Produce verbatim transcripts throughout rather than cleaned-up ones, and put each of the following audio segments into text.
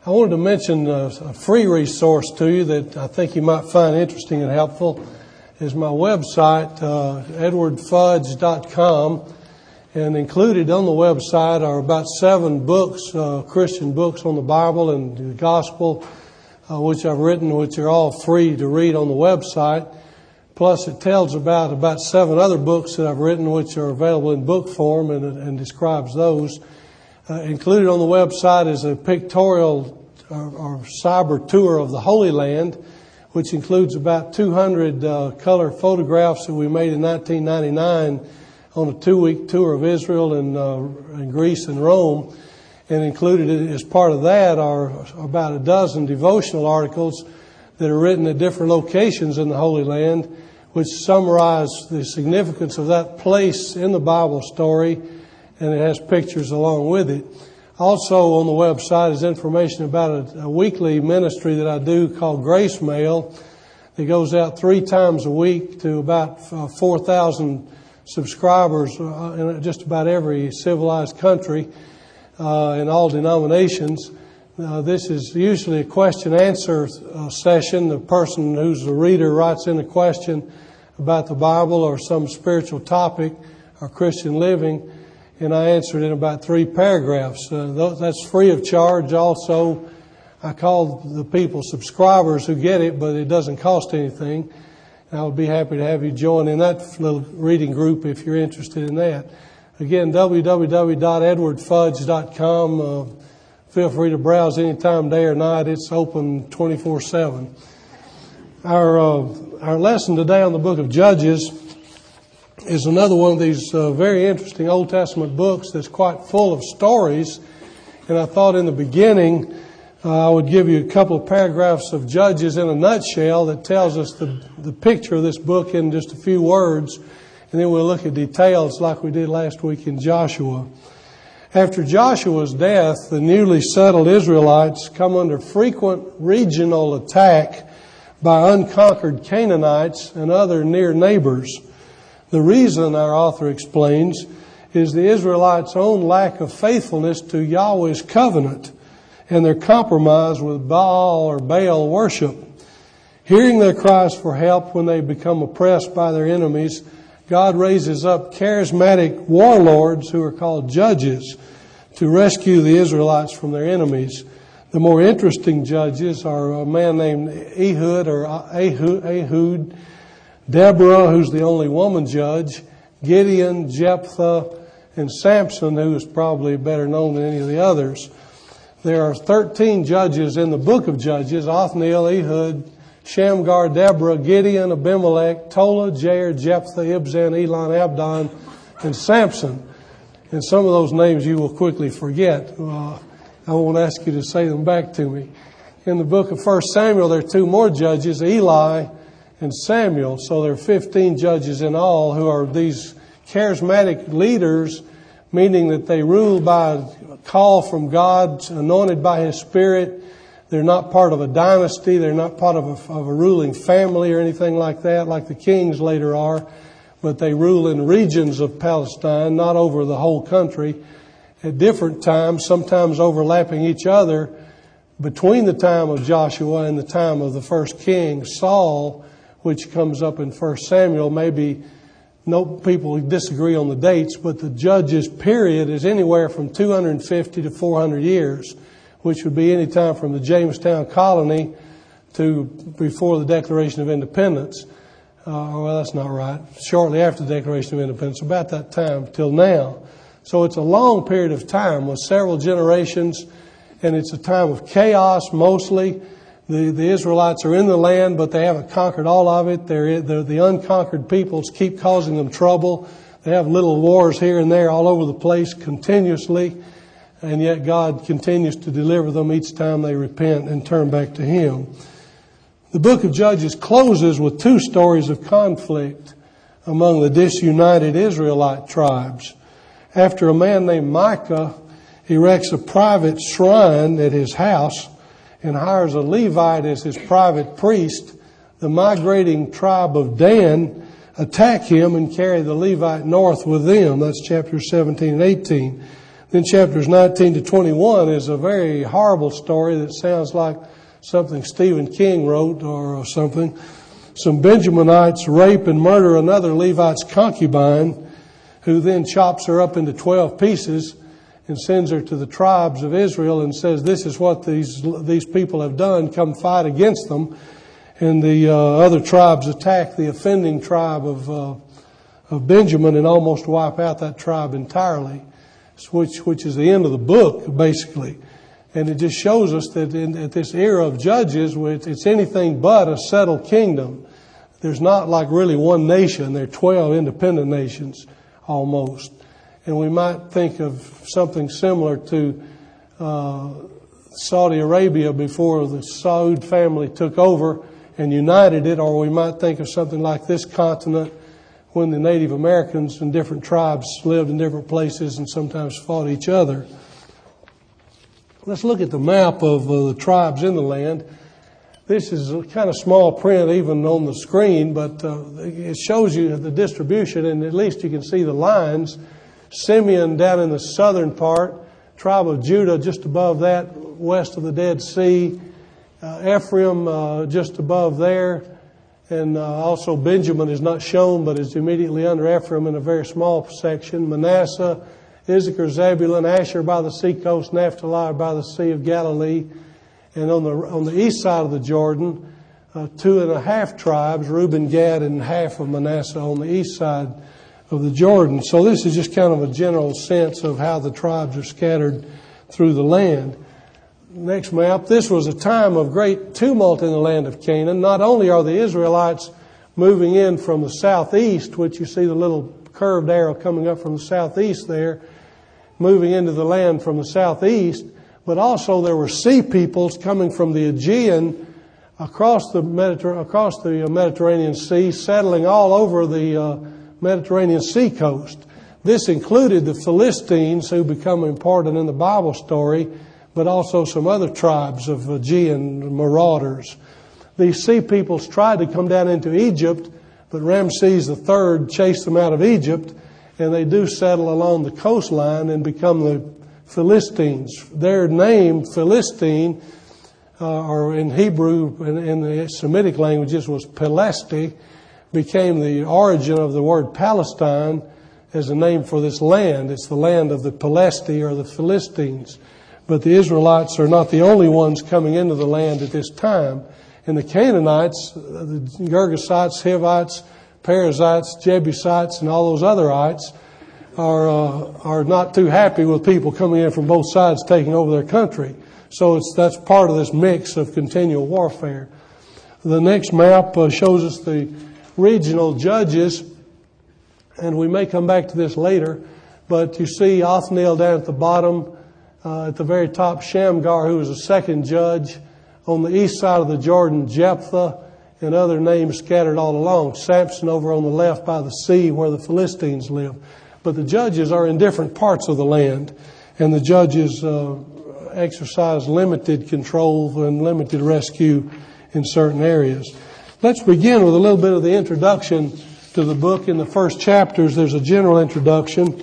I wanted to mention a, a free resource to you that I think you might find interesting and helpful. Is my website, uh, edward fudge dot com, and included on the website are about seven books, uh, Christian books on the Bible and the Gospel, uh, which I've written, which are all free to read on the website. Plus, it tells about about seven other books that I've written, which are available in book form, and, and describes those. Uh, included on the website is a pictorial or, or cyber tour of the Holy Land, which includes about two hundred uh, color photographs that we made in nineteen ninety-nine on a two-week tour of Israel and, uh, and Greece and Rome. And included as part of that are about a dozen devotional articles that are written at different locations in the Holy Land, which summarize the significance of that place in the Bible story, and it has pictures along with it. Also on the website is information about a, a weekly ministry that I do called Grace Mail that goes out three times a week to about uh, four thousand subscribers uh, in just about every civilized country uh, in all denominations. Uh, this is usually a question-answer uh, session. The person who's the reader writes in a question about the Bible or some spiritual topic or Christian living, and I answered in about three paragraphs. Uh, that's free of charge. Also, I call the people subscribers who get it, but it doesn't cost anything. And I would be happy to have you join in that little reading group if you're interested in that. Again, w w w dot edward fudge dot com. Uh, feel free to browse anytime, day or night. It's open twenty-four seven. Our, uh, our lesson today on the book of Judges is another one of these uh, very interesting Old Testament books that's quite full of stories. And I thought in the beginning uh, I would give you a couple of paragraphs of Judges in a nutshell that tells us the, the picture of this book in just a few words. And then we'll look at details like we did last week in Joshua. After Joshua's death, the newly settled Israelites come under frequent regional attack by unconquered Canaanites and other near neighbors. The reason, our author explains, is the Israelites' own lack of faithfulness to Yahweh's covenant and their compromise with Baal or Baal worship. Hearing their cries for help when they become oppressed by their enemies, God raises up charismatic warlords who are called judges to rescue the Israelites from their enemies. The more interesting judges are a man named Ehud or Ehud, Ehud Deborah, who's the only woman judge, Gideon, Jephthah, and Samson, who is probably better known than any of the others. There are thirteen judges in the book of Judges: Othniel, Ehud, Shamgar, Deborah, Gideon, Abimelech, Tola, Jair, Jephthah, Ibzan, Elon, Abdon, and Samson. And some of those names you will quickly forget. Uh, I won't ask you to say them back to me. In the book of First Samuel, there are two more judges, Eli and Samuel. So there are fifteen judges in all who are these charismatic leaders, meaning that they rule by a call from God, anointed by His Spirit. They're not part of a dynasty. They're not part of a, of a ruling family or anything like that, like the kings later are. But they rule in regions of Palestine, not over the whole country, at different times, sometimes overlapping each other. Between the time of Joshua and the time of the first king, Saul, which comes up in First Samuel, maybe no people disagree on the dates, but the judges period is anywhere from two hundred fifty to four hundred years, which would be any time from the Jamestown colony to before the Declaration of Independence. Uh, well, that's not right. Shortly after the Declaration of Independence, about that time till now. So it's a long period of time with several generations, and it's a time of chaos mostly. The, the Israelites are in the land, but they haven't conquered all of it. They're, they're, the unconquered peoples keep causing them trouble. They have little wars here and there all over the place continuously, and yet God continues to deliver them each time they repent and turn back to Him. The book of Judges closes with two stories of conflict among the disunited Israelite tribes. After a man named Micah erects a private shrine at his house and hires a Levite as his private priest, the migrating tribe of Dan attack him and carry the Levite north with them. That's chapter seventeen and eighteen. Then chapters nineteen to twenty-one is a very horrible story that sounds like something Stephen King wrote or something. Some Benjaminites rape and murder another Levite's concubine, who then chops her up into twelve pieces and sends her to the tribes of Israel and says, this is what these these people have done, come fight against them. And the uh, other tribes attack the offending tribe of, uh, of Benjamin and almost wipe out that tribe entirely, which, which is the end of the book, basically. And it just shows us that in, at this era of Judges, it's anything but a settled kingdom. There's not like really one nation. There are twelve independent nations almost. And we might think of something similar to uh, Saudi Arabia before the Saud family took over and united it, or we might think of something like this continent when the Native Americans and different tribes lived in different places and sometimes fought each other. Let's look at the map of uh, the tribes in the land. This is a kind of small print even on the screen, but uh, it shows you the distribution, and at least you can see the lines. Simeon down in the southern part, tribe of Judah just above that, west of the Dead Sea, uh, Ephraim uh, just above there, and uh, also Benjamin is not shown but is immediately under Ephraim in a very small section. Manasseh, Issachar, Zebulun, Asher by the seacoast, Naphtali by the Sea of Galilee. And on the on the east side of the Jordan, uh, two and a half tribes, Reuben, Gad, and half of Manasseh on the east side of the Jordan. So this is just kind of a general sense of how the tribes are scattered through the land. Next map. This was a time of great tumult in the land of Canaan. Not only are the Israelites moving in from the southeast, which you see the little curved arrow coming up from the southeast there, moving into the land from the southeast, but also there were sea peoples coming from the Aegean across the Mediter- across the Mediterranean Sea, settling all over the uh, Mediterranean Sea coast. This included the Philistines, who become important in the Bible story, but also some other tribes of Aegean marauders. These sea peoples tried to come down into Egypt, but Ramses the third chased them out of Egypt, and they do settle along the coastline and become the Philistines. Their name, Philistine, uh, or in Hebrew and in the Semitic languages was Pelesti, became the origin of the word Palestine as a name for this land. It's the land of the Pelesti or the Philistines. But the Israelites are not the only ones coming into the land at this time. And the Canaanites, the Girgasites, Hivites, Perizzites, Jebusites, and all those other ites are uh, are not too happy with people coming in from both sides taking over their country. So it's that's part of this mix of continual warfare. The next map uh, shows us the regional judges, and we may come back to this later, but you see Othniel down at the bottom, uh, at the very top Shamgar, who was a second judge. On the east side of the Jordan, Jephthah, and other names scattered all along. Samson over on the left by the sea where the Philistines live. But the judges are in different parts of the land, and the judges uh, exercise limited control and limited rescue in certain areas. Let's begin with a little bit of the introduction to the book. In the first chapters, there's a general introduction.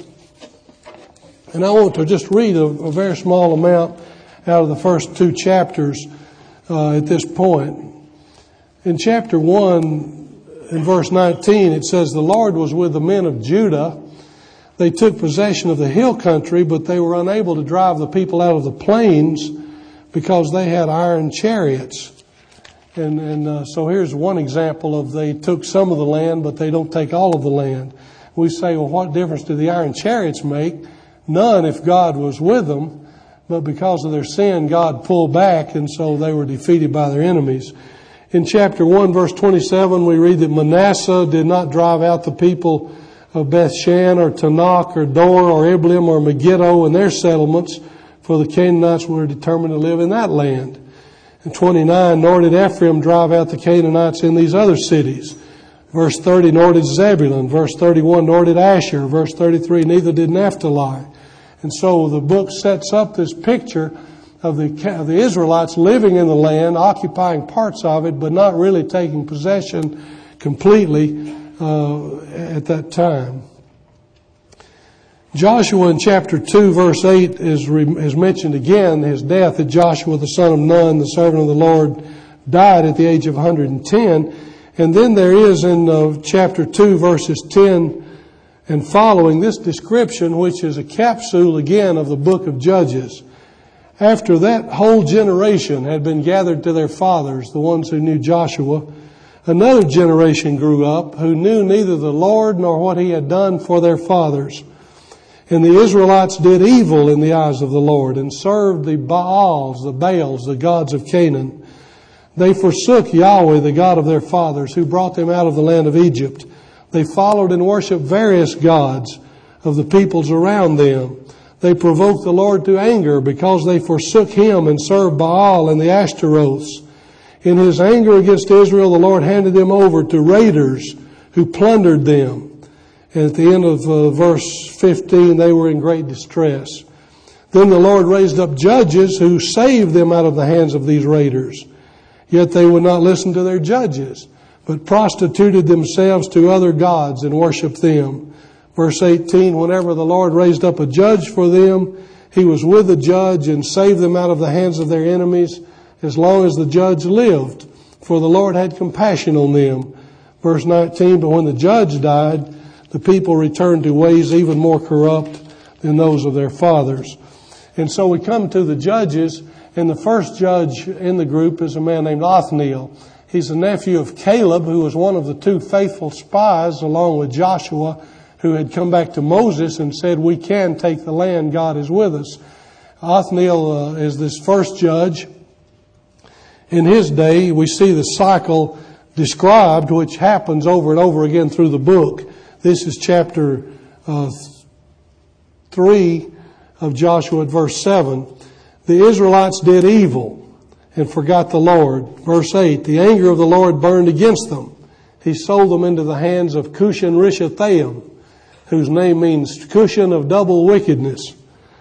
And I want to just read a, a very small amount out of the first two chapters uh, at this point. In chapter one, in verse nineteen, it says, "The Lord was with the men of Judah. They took possession of the hill country, but they were unable to drive the people out of the plains because they had iron chariots." And, and uh, so here's one example of they took some of the land, but they don't take all of the land. We say, well, what difference do the iron chariots make? None if God was with them. But because of their sin, God pulled back, and so they were defeated by their enemies. In chapter one, verse twenty-seven, we read that Manasseh did not drive out the people of Bethshan or Tanakh or Dor or Iblim or Megiddo and their settlements, for the Canaanites were determined to live in that land. In twenty-nine, nor did Ephraim drive out the Canaanites in these other cities. Verse thirty, nor did Zebulun. Verse thirty-one, nor did Asher. Verse thirty-three, neither did Naphtali. And so the book sets up this picture of the, of the Israelites living in the land, occupying parts of it, but not really taking possession completely uh, at that time. Joshua in chapter two, verse eight is, re, is mentioned again, his death, that Joshua the son of Nun, the servant of the Lord, died at the age of one hundred ten. And then there is in uh, chapter two, verses ten and following, this description, which is a capsule again of the book of Judges. After that whole generation had been gathered to their fathers, the ones who knew Joshua, another generation grew up who knew neither the Lord nor what he had done for their fathers. And the Israelites did evil in the eyes of the Lord and served the Baals, the Baals, the gods of Canaan. They forsook Yahweh, the God of their fathers, who brought them out of the land of Egypt. They followed and worshipped various gods of the peoples around them. They provoked the Lord to anger because they forsook him and served Baal and the Ashtaroths. In his anger against Israel, the Lord handed them over to raiders who plundered them. And at the end of uh, verse fifteen, they were in great distress. Then the Lord raised up judges who saved them out of the hands of these raiders. Yet they would not listen to their judges, but prostituted themselves to other gods and worshipped them. Verse eighteen, whenever the Lord raised up a judge for them, he was with the judge and saved them out of the hands of their enemies as long as the judge lived, for the Lord had compassion on them. Verse nineteen, but when the judge died, the people returned to ways even more corrupt than those of their fathers. And so we come to the judges, and the first judge in the group is a man named Othniel. He's the nephew of Caleb, who was one of the two faithful spies, along with Joshua, who had come back to Moses and said, we can take the land, God is with us. Othniel uh, is this first judge. In his day, we see the cycle described, which happens over and over again through the book. This is chapter uh, three of Joshua at verse seven. The Israelites did evil and forgot the Lord. Verse eight, the anger of the Lord burned against them. He sold them into the hands of Cushan Rishathaim, whose name means Cushan of double wickedness.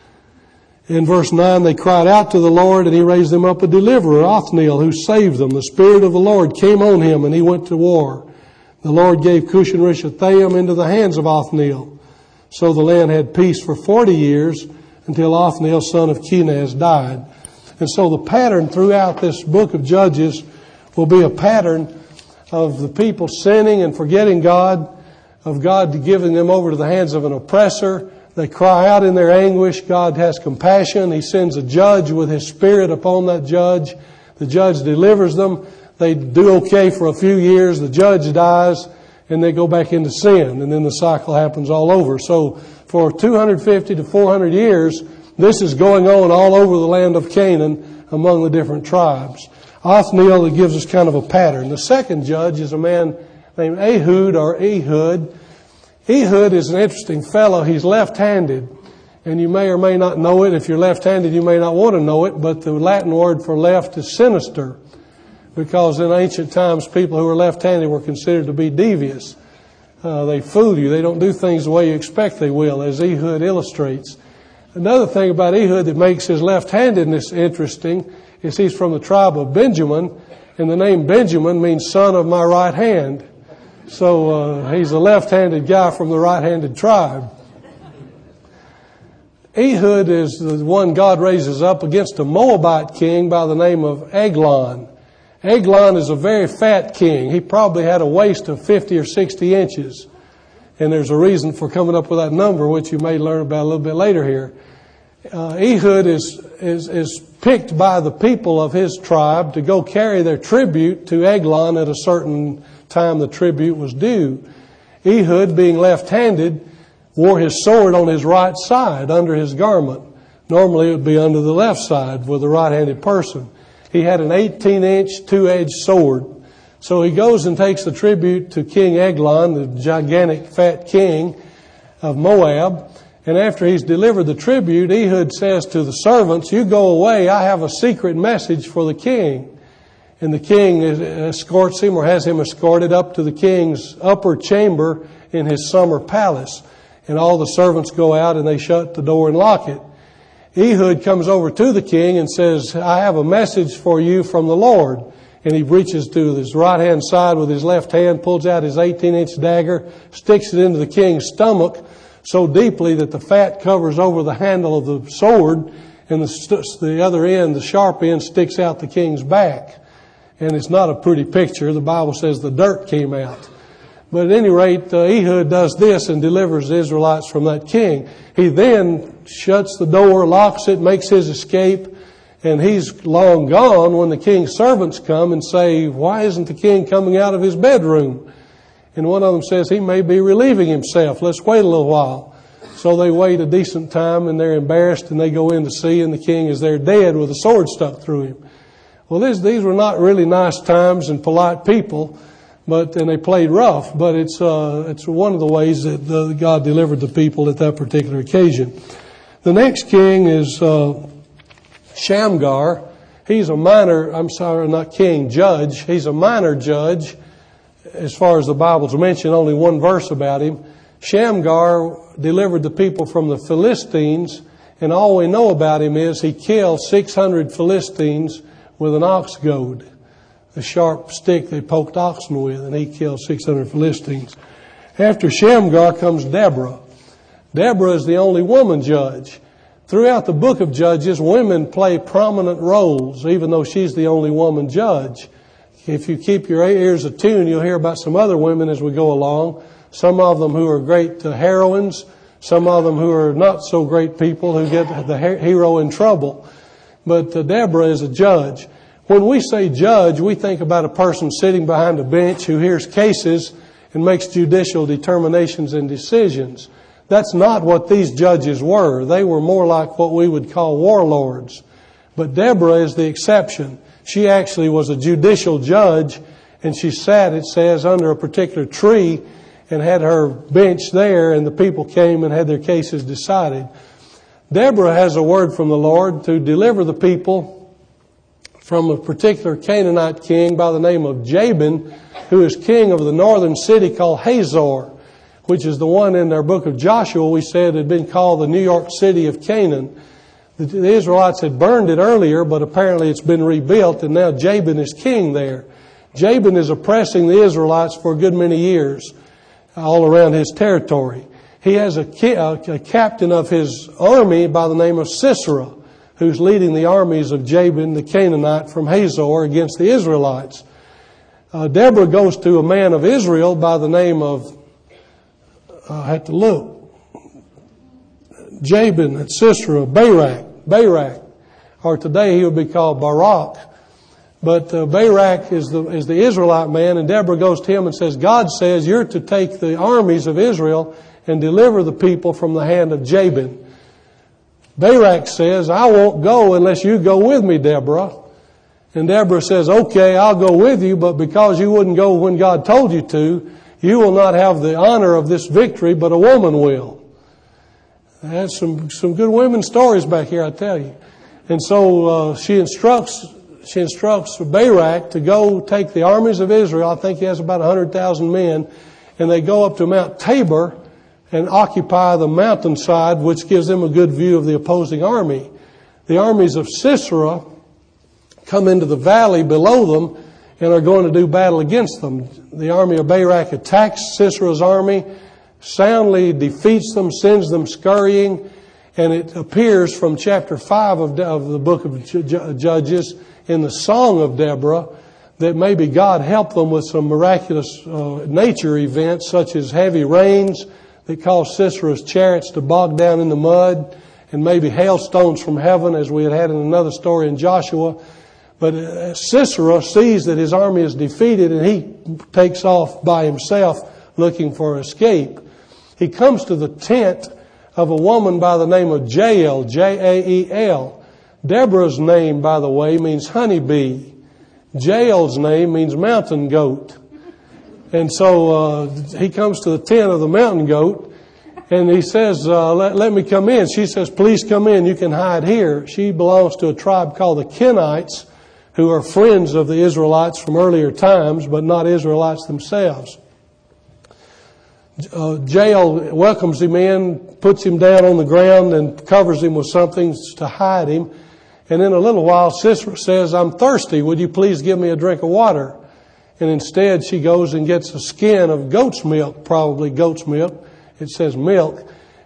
In verse nine, they cried out to the Lord, and he raised them up a deliverer, Othniel, who saved them. The Spirit of the Lord came on him, and he went to war. The Lord gave Cushan Rishathaim into the hands of Othniel. So the land had peace for forty years until Othniel, son of Kenaz, died. And so the pattern throughout this book of Judges will be a pattern of the people sinning and forgetting God, of God giving them over to the hands of an oppressor. They cry out in their anguish. God has compassion. He sends a judge with His Spirit upon that judge. The judge delivers them. They do okay for a few years. The judge dies, and they go back into sin. And then the cycle happens all over. So for two hundred fifty to four hundred years, this is going on all over the land of Canaan among the different tribes. Othniel gives us kind of a pattern. The second judge is a man named Ehud or Ehud. Ehud is an interesting fellow. He's left-handed. And you may or may not know it. If you're left-handed, you may not want to know it. But the Latin word for left is sinister. Because in ancient times, people who were left-handed were considered to be devious. Uh, they fool you. They don't do things the way you expect they will, as Ehud illustrates. Another thing about Ehud that makes his left-handedness interesting is he's from the tribe of Benjamin. And the name Benjamin means son of my right hand. So uh, he's a left-handed guy from the right-handed tribe. Ehud is the one God raises up against a Moabite king by the name of Eglon. Eglon is a very fat king. He probably had a waist of fifty or sixty inches. And there's a reason for coming up with that number, which you may learn about a little bit later here. Uh, Ehud is, is, is picked by the people of his tribe to go carry their tribute to Eglon at a certain time the tribute was due. Ehud, being left-handed, wore his sword on his right side under his garment. Normally it would be under the left side with a right-handed person. He had an eighteen-inch, two-edged sword. So he goes and takes the tribute to King Eglon, the gigantic fat king of Moab. And after he's delivered the tribute, Ehud says to the servants, you go away, I have a secret message for the king. And the king escorts him or has him escorted up to the king's upper chamber in his summer palace. And all the servants go out and they shut the door and lock it. Ehud comes over to the king and says, I have a message for you from the Lord. And he reaches to his right-hand side with his left hand, pulls out his eighteen-inch dagger, sticks it into the king's stomach, so deeply that the fat covers over the handle of the sword, and the, st- the other end, the sharp end, sticks out the king's back. And it's not a pretty picture. The Bible says the dirt came out. But at any rate, uh, Ehud does this and delivers the Israelites from that king. He then shuts the door, locks it, makes his escape, and he's long gone when the king's servants come and say, why isn't the king coming out of his bedroom? And one of them says, he may be relieving himself. Let's wait a little while. So they wait a decent time, and they're embarrassed, and they go in to see, and the king is there dead with a sword stuck through him. Well, these, these were not really nice times and polite people, but and they played rough. But it's uh, it's one of the ways that uh, God delivered the people at that particular occasion. The next king is uh, Shamgar. He's a minor. I'm sorry, not king, judge. He's a minor judge, as far as the Bible's mentioned. Only one verse about him. Shamgar delivered the people from the Philistines, and all we know about him is he killed six hundred Philistines with an ox goad, the sharp stick they poked oxen with, and he killed six hundred Philistines. After Shamgar comes Deborah. Deborah is the only woman judge. Throughout the book of Judges, women play prominent roles, even though she's the only woman judge. If you keep your ears attuned, you'll hear about some other women as we go along. Some of them who are great uh, heroines, some of them who are not so great people who get the hero in trouble. But uh, Deborah is a judge. When we say judge, we think about a person sitting behind a bench who hears cases and makes judicial determinations and decisions. That's not what these judges were. They were more like what we would call warlords. But Deborah is the exception. She actually was a judicial judge, and she sat, it says, under a particular tree and had her bench there, and the people came and had their cases decided. Deborah has a word from the Lord to deliver the people from a particular Canaanite king by the name of Jabin, who is king of the northern city called Hazor, which is the one in our book of Joshua we said had been called the New York City of Canaan. The, the Israelites had burned it earlier, but apparently it's been rebuilt, and now Jabin is king there. Jabin is oppressing the Israelites for a good many years all around his territory. He has a, a captain of his army by the name of Sisera, who's leading the armies of Jabin the Canaanite from Hazor against the Israelites. Uh, Deborah goes to a man of Israel by the name of, uh, I have to look, Jabin and Sisera, Barak, Barak, or today he would be called Barak. But uh, Barak is the is the Israelite man, and Deborah goes to him and says, God says you're to take the armies of Israel and deliver the people from the hand of Jabin. Barak says, I won't go unless you go with me, Deborah. And Deborah says, okay, I'll go with you, but because you wouldn't go when God told you to, you will not have the honor of this victory, but a woman will. That's some, some good women stories back here, I tell you. And so uh, she instructs she instructs Barak to go take the armies of Israel. I think he has about one hundred thousand men. And they go up to Mount Tabor and occupy the mountainside, which gives them a good view of the opposing army. The armies of Sisera come into the valley below them and are going to do battle against them. The army of Barak attacks Sisera's army, soundly defeats them, sends them scurrying, and it appears from chapter five of, of the book of Judges in the Song of Deborah that maybe God helped them with some miraculous uh, nature events such as heavy rains that caused Sisera's chariots to bog down in the mud, and maybe hailstones from heaven as we had had in another story in Joshua. But uh, Sisera sees that his army is defeated, and he takes off by himself looking for escape. He comes to the tent of a woman by the name of Jael, J A E L. Deborah's name, by the way, means honeybee. Jael's name means mountain goat. And so uh, he comes to the tent of the mountain goat, and he says, uh, let, let me come in. She says, please come in. You can hide here. She belongs to a tribe called the Kenites, who are friends of the Israelites from earlier times, but not Israelites themselves. Uh, Jael welcomes him in, puts him down on the ground, and covers him with something to hide him. And in a little while, Sisera says, I'm thirsty. Would you please give me a drink of water? And instead, she goes and gets a skin of goat's milk, probably goat's milk. It says milk.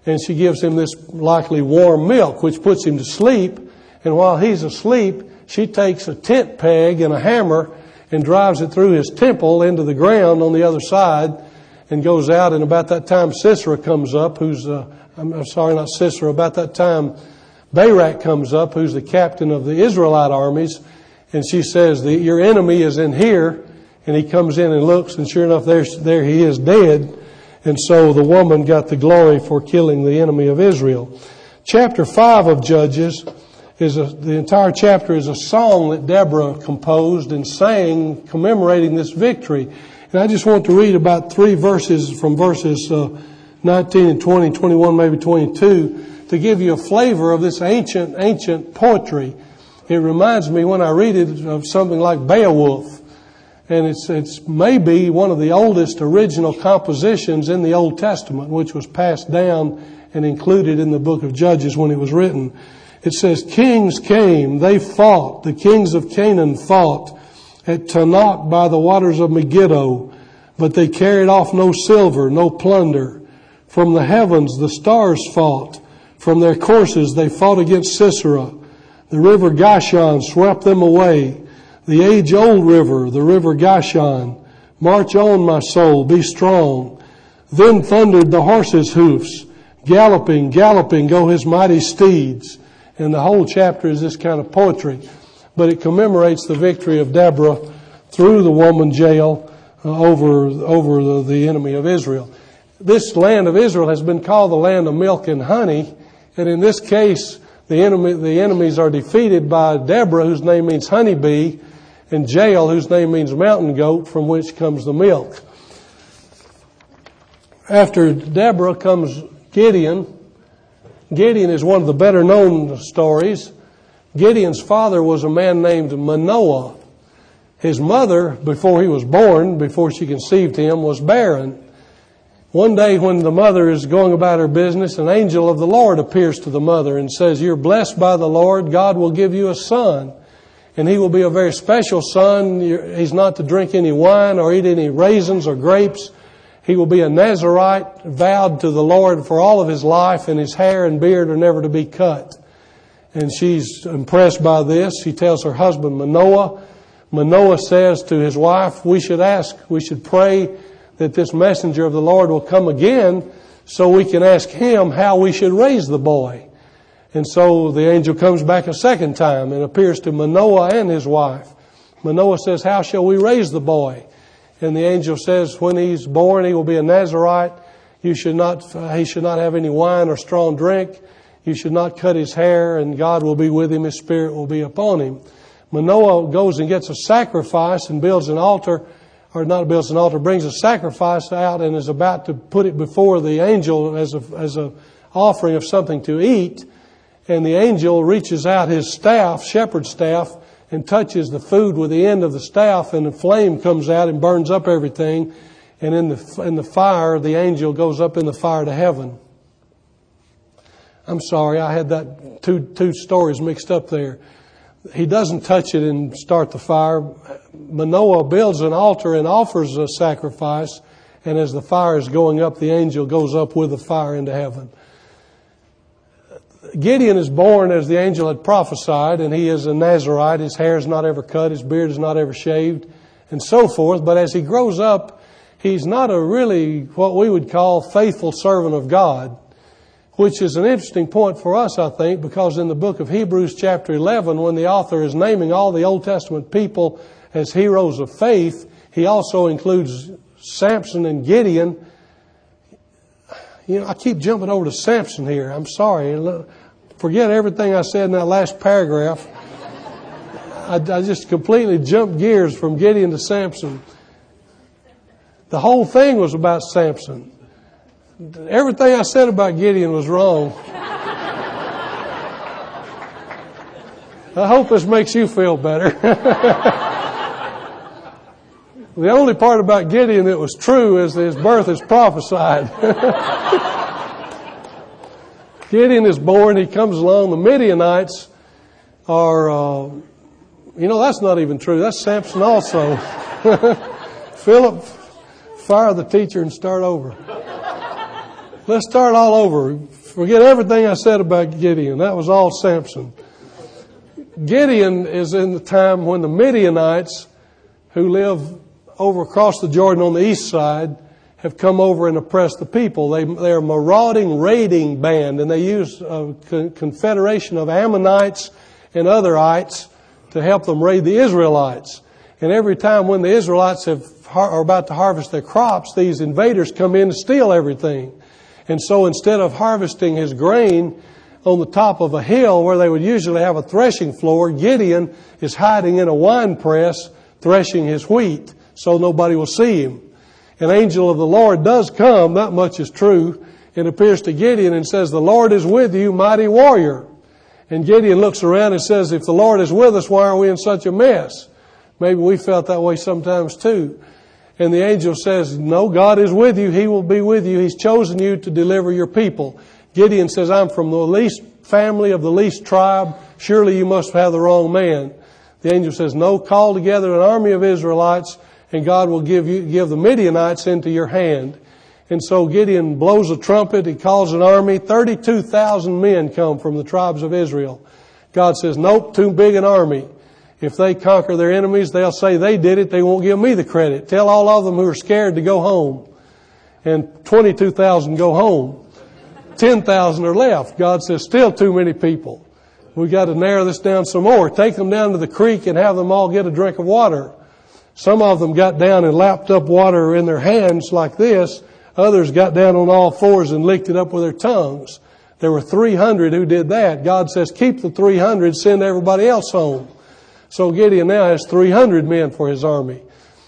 and she gives him this likely warm milk, which puts him to sleep. And while he's asleep, she takes a tent peg and a hammer and drives it through his temple into the ground on the other side and goes out. And about that time, Sisera comes up, who's, uh, I'm sorry, not Sisera, about that time, Barak comes up, who's the captain of the Israelite armies. And she says, the, your enemy is in here. And he comes in and looks, and sure enough, there, there he is dead. And so the woman got the glory for killing the enemy of Israel. Chapter five of Judges is a, the entire chapter is a song that Deborah composed and sang commemorating this victory. And I just want to read about three verses from verses uh, nineteen and twenty, twenty-one, maybe twenty-two, to give you a flavor of this ancient, ancient poetry. It reminds me when I read it of something like Beowulf. And it's, it's maybe one of the oldest original compositions in the Old Testament, which was passed down and included in the book of Judges when it was written. It says, kings came, they fought, the kings of Canaan fought at Tanakh by the waters of Megiddo, but they carried off no silver, no plunder. From the heavens the stars fought, from their courses they fought against Sisera. The river Gishon swept them away. The age-old river, the river Gishon. March on, my soul, be strong. Then thundered the horses' hoofs. Galloping, galloping go his mighty steeds. And the whole chapter is this kind of poetry. But it commemorates the victory of Deborah through the woman Jael uh, over, over the, the enemy of Israel. This land of Israel has been called the land of milk and honey. And in this case, the enemy, the enemies are defeated by Deborah, whose name means honeybee, and Jael, whose name means mountain goat, from which comes the milk. After Deborah comes Gideon. Gideon is one of the better known stories. Gideon's father was a man named Manoah. His mother, before he was born, before she conceived him, was barren. One day when the mother is going about her business, an angel of the Lord appears to the mother and says, you're blessed by the Lord. God will give you a son. And he will be a very special son. He's not to drink any wine or eat any raisins or grapes. He will be a Nazirite, vowed to the Lord for all of his life, and his hair and beard are never to be cut. And she's impressed by this. She tells her husband Manoah. Manoah says to his wife, we should ask, we should pray that this messenger of the Lord will come again so we can ask him how we should raise the boy. And so the angel comes back a second time and appears to Manoah and his wife. Manoah says, how shall we raise the boy? And the angel says, when he's born, he will be a Nazirite. You should not, uh, he should not have any wine or strong drink. You should not cut his hair, and God will be with him. His spirit will be upon him. Manoah goes and gets a sacrifice and builds an altar, or not builds an altar, brings a sacrifice out and is about to put it before the angel as a, as a offering of something to eat. And the angel reaches out his staff, shepherd's staff, and touches the food with the end of the staff, and a flame comes out and burns up everything. And in the in the fire, the angel goes up in the fire to heaven. I'm sorry, I had that two two stories mixed up there. He doesn't touch it and start the fire. Manoah builds an altar and offers a sacrifice, and as the fire is going up, the angel goes up with the fire into heaven. Gideon is born as the angel had prophesied, and he is a Nazirite. His hair is not ever cut, his beard is not ever shaved, and so forth. But as he grows up, he's not a really what we would call faithful servant of God, which is an interesting point for us, I think, because in the book of Hebrews chapter eleven, when the author is naming all the Old Testament people as heroes of faith, he also includes Samson and Gideon. You know, I keep jumping over to Samson here. I'm sorry. Forget everything I said in that last paragraph. I, I just completely jumped gears from Gideon to Samson. The whole thing was about Samson. Everything I said about Gideon was wrong. I hope this makes you feel better. The only part about Gideon that was true is that his birth is prophesied. Gideon is born, he comes along. The Midianites are, uh, you know, that's not even true. That's Samson also. Philip, fire the teacher and start over. Let's start all over. Forget everything I said about Gideon. That was all Samson. Gideon is in the time when the Midianites, who live over across the Jordan on the east side, have come over and oppressed the people. They, they're a marauding, raiding band, and they use a confederation of Ammonites and otherites to help them raid the Israelites. And every time when the Israelites have, are about to harvest their crops, these invaders come in and steal everything. And so instead of harvesting his grain on the top of a hill where they would usually have a threshing floor, Gideon is hiding in a wine press threshing his wheat so nobody will see him. An angel of the Lord does come, that much is true, and appears to Gideon and says, "The Lord is with you, mighty warrior." And Gideon looks around and says, "If the Lord is with us, why are we in such a mess?" Maybe we felt that way sometimes too. And the angel says, "No, God is with you. He will be with you. He's chosen you to deliver your people." Gideon says, "I'm from the least family of the least tribe. Surely you must have the wrong man." The angel says, "No, call together an army of Israelites, and God will give you, give the Midianites into your hand." And so Gideon blows a trumpet. He calls an army. thirty-two thousand men come from the tribes of Israel. God says, "Nope, too big an army. If they conquer their enemies, they'll say they did it. They won't give me the credit. Tell all of them who are scared to go home." And twenty-two thousand go home. ten thousand are left. God says, "Still too many people. We've got to narrow this down some more. Take them down to the creek and have them all get a drink of water." Some of them got down and lapped up water in their hands like this. Others got down on all fours and licked it up with their tongues. There were three hundred who did that. God says, "Keep the three hundred, send everybody else home." So Gideon now has three hundred men for his army.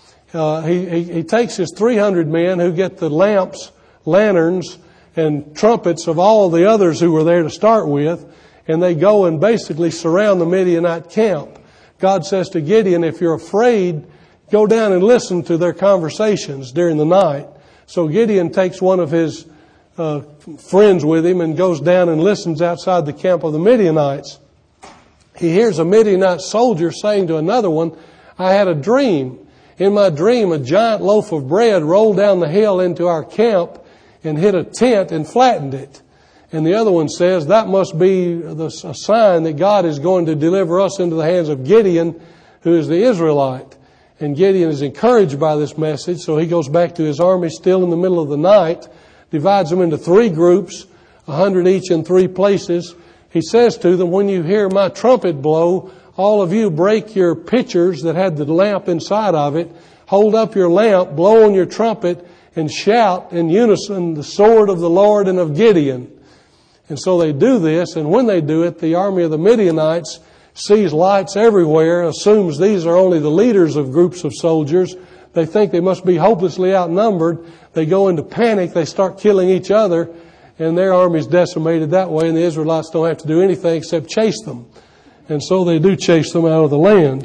Uh, he, he, he takes his three hundred men who get the lamps, lanterns, and trumpets of all the others who were there to start with, and they go and basically surround the Midianite camp. God says to Gideon, "If you're afraid, go down and listen to their conversations during the night." So Gideon takes one of his uh, friends with him and goes down and listens outside the camp of the Midianites. He hears a Midianite soldier saying to another one, "I had a dream. In my dream, a giant loaf of bread rolled down the hill into our camp and hit a tent and flattened it." And the other one says, "That must be the, a sign that God is going to deliver us into the hands of Gideon, who is the Israelite." And Gideon is encouraged by this message, so he goes back to his army still in the middle of the night, divides them into three groups, a hundred each in three places. He says to them, "When you hear my trumpet blow, all of you break your pitchers that had the lamp inside of it, hold up your lamp, blow on your trumpet, and shout in unison, 'The sword of the Lord and of Gideon.'" And so they do this, and when they do it, the army of the Midianites sees lights everywhere, assumes these are only the leaders of groups of soldiers. They think they must be hopelessly outnumbered. They go into panic. They start killing each other, and their army is decimated that way, and the Israelites don't have to do anything except chase them. And so they do chase them out of the land.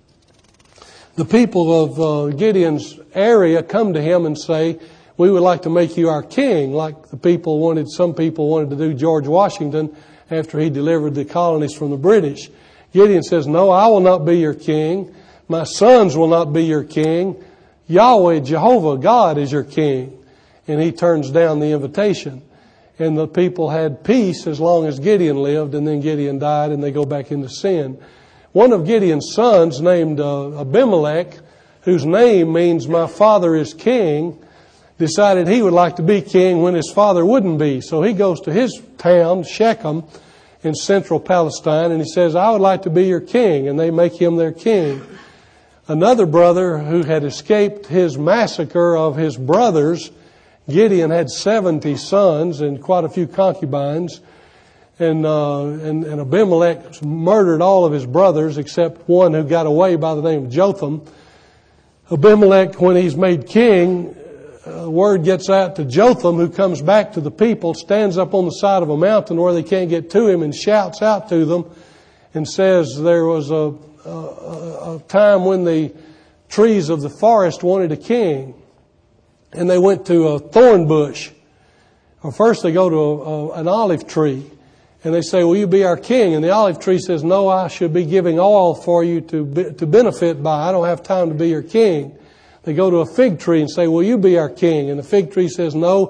The people of uh, Gideon's area come to him and say, "We would like to make you our king," like the people wanted, some people wanted to do George Washington after he delivered the colonies from the British. Gideon says, "No, I will not be your king. My sons will not be your king. Yahweh, Jehovah, God is your king." And he turns down the invitation. And the people had peace as long as Gideon lived, and then Gideon died and they go back into sin. One of Gideon's sons, named uh, Abimelech, whose name means "my father is king," decided he would like to be king when his father wouldn't be. So he goes to his town, Shechem, in central Palestine, and he says, "I would like to be your king," and they make him their king. Another brother who had escaped his massacre of his brothers, Gideon had seventy sons and quite a few concubines, and, uh, and, and Abimelech murdered all of his brothers except one who got away by the name of Jotham. Abimelech, when he's made king, Uh, word gets out to Jotham, who comes back to the people, stands up on the side of a mountain where they can't get to him, and shouts out to them and says there was a, a, a time when the trees of the forest wanted a king, and they went to a thorn bush. Or first they go to a, a, an olive tree, and they say, "Will you be our king?" And the olive tree says, "No, I should be giving all for you to be, to benefit by. I don't have time to be your king." They go to a fig tree and say, "Will you be our king?" And the fig tree says, "No,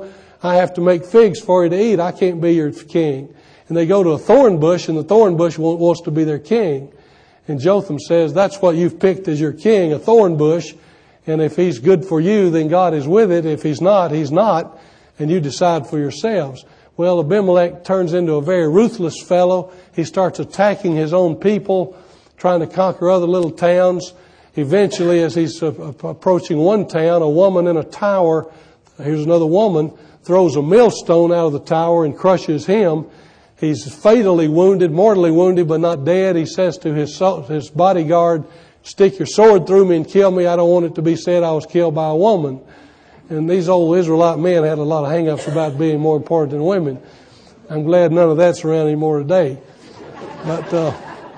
I have to make figs for you to eat. I can't be your king. And they go to a thorn bush, and the thorn bush wants to be their king. And Jotham says, that's what you've picked as your king, a thorn bush. And if he's good for you, then God is with it. If he's not, he's not. And you decide for yourselves. Well, Abimelech turns into a very ruthless fellow. He starts attacking his own people, trying to conquer other little towns. Eventually, as he's approaching one town, a woman in a tower, here's another woman, throws a millstone out of the tower and crushes him. He's fatally wounded, mortally wounded, but not dead. He says to his his bodyguard, stick your sword through me and kill me. I don't want it to be said I was killed by a woman. And these old Israelite men had a lot of hang-ups about being more important than women. I'm glad none of that's around anymore today. But uh,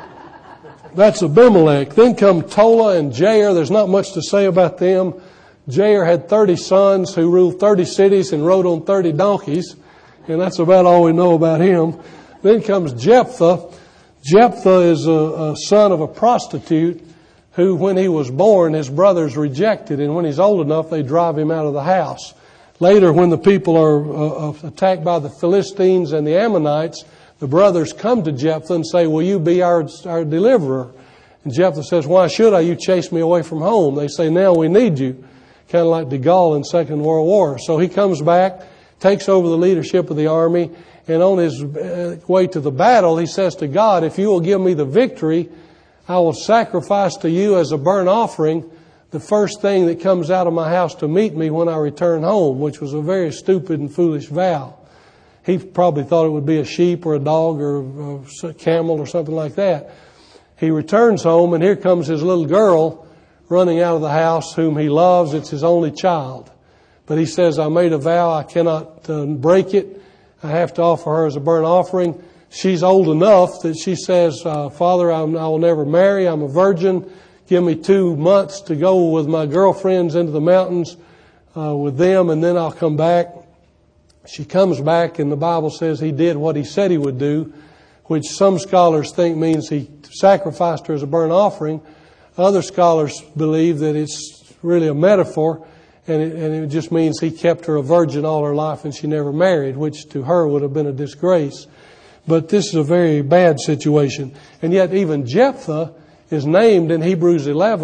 that's Abimelech. Then come Tola and Jair. There's not much to say about them. Jair had thirty sons who ruled thirty cities and rode on thirty donkeys. And that's about all we know about him. Then comes Jephthah. Jephthah is a, a son of a prostitute who, when he was born, his brothers rejected. And when he's old enough, they drive him out of the house. Later, when the people are uh, attacked by the Philistines and the Ammonites, the brothers come to Jephthah and say, will you be our, our deliverer? And Jephthah says, why should I? You chased me away from home. They say, now we need you. Kind of like de Gaulle in Second World War. So he comes back, takes over the leadership of the army, and on his way to the battle, he says to God, if you will give me the victory, I will sacrifice to you as a burnt offering the first thing that comes out of my house to meet me when I return home, which was a very stupid and foolish vow. He probably thought it would be a sheep or a dog or a camel or something like that. He returns home, and here comes his little girl running out of the house whom he loves. It's his only child. But he says, I made a vow. I cannot uh, break it. I have to offer her as a burnt offering. She's old enough that she says, uh, Father, I'm, I will never marry. I'm a virgin. Give me two months to go with my girlfriends into the mountains uh, with them, and then I'll come back. She comes back, and the Bible says he did what he said he would do, which some scholars think means he sacrificed her as a burnt offering. Other scholars believe that it's really a metaphor, and it, and it just means he kept her a virgin all her life and she never married, which to her would have been a disgrace. But this is a very bad situation. And yet even Jephthah is named in Hebrews eleven